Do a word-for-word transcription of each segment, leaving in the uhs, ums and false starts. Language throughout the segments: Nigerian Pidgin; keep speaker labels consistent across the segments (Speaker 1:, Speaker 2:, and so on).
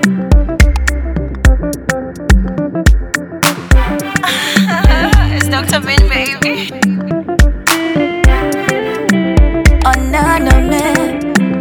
Speaker 1: It's Doctor Min, baby.
Speaker 2: Oh, no, no, man.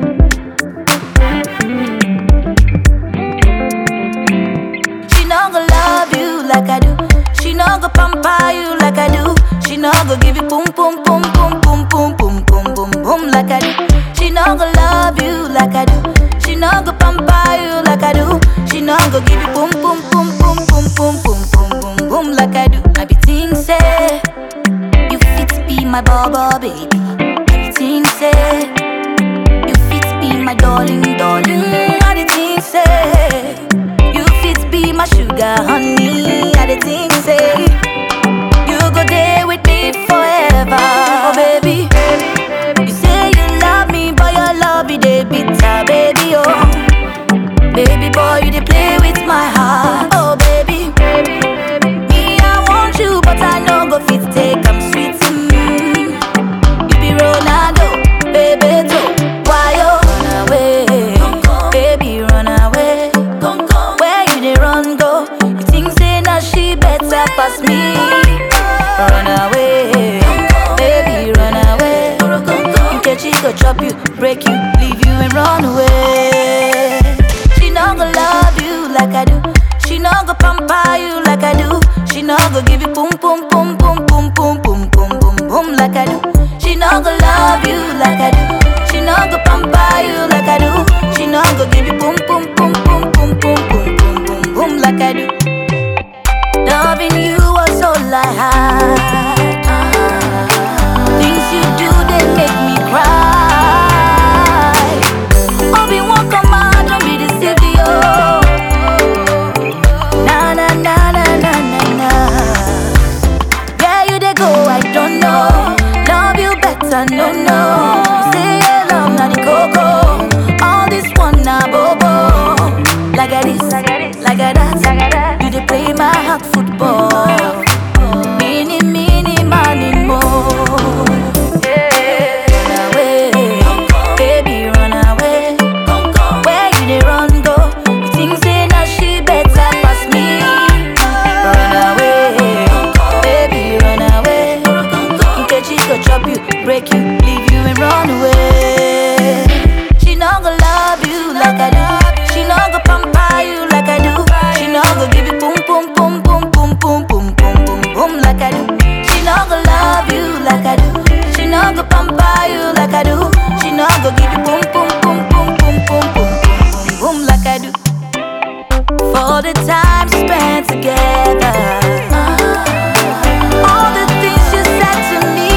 Speaker 2: She not gonna love you like I do. She not gonna pamper you like I do. She not gonna give you boom, boom, boom, boom, boom, boom, boom, boom, boom, boom like I do. She not gonna love you like I do. She not gonna pamper you like I do. She not gonna give you boom, boom, boom, boom, boom, boom, boom, boom, boom, boom like I do. I be think say you fit be my baba, baby. I be think say you fit be my darling, darling. I be think say you fit be my sugar, honey. I be think say you go there with me forever, oh baby. You say you love me, but your love it dey bitter, baby, oh. Baby boy, you dey play with my heart, oh baby. Me, I want you, but I know go fit take am sweet. Mm. You be Ronaldo, baby, too. Why you run away? Baby, run away. Where you dey run go? You think say now she better pass me? Run away, baby, run away. Nkechi go chop you, break you, leave you and run away. She not gonna love you like I do. She not gonna pamper you like I do. She not gonna give you boom, boom, boom, boom, boom, boom, boom, boom, boom, boom like I do. She not gonna love you like I do. She not gonna pamper you like I do. She not gonna give you boom, boom, boom, boom, boom, boom, boom, boom, boom, boom like I do. Loving you was all I had. Things you do, they make me cry. Obi-Wan command, don't be deceived, yo. Na na na na na na na. Where you they go, I don't know. Love you better, no no. Say your love, not the coco. All this one na bobo. Like a this, like a this, like a that, like a that. You they play my heart football. Mini, mini, money more. Yeah. Run away, baby, run away. Where you they run go? You think say now she better pass me? Run away, baby, run away. Nkechi go chop you, break you, leave you and run away. She not gonna love you like I do. She not gonna pamper you like I do. She not gonna give you boom, boom, boom, boom, boom, boom, boom, boom, boom, boom like I do. She not gonna love you like I do. She not gonna pamper you like I do. She not gonna give you boom, boom, boom, boom, boom, boom, boom, boom, boom like I do. For the time spent together, all the things you said to me,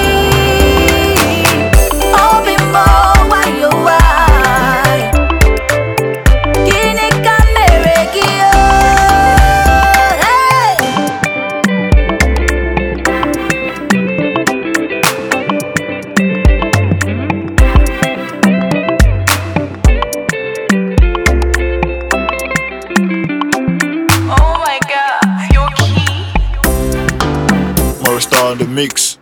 Speaker 2: all be more why you why. Kini kameregio, hey.
Speaker 1: Oh my god, you're key.
Speaker 3: Morris Star in the mix.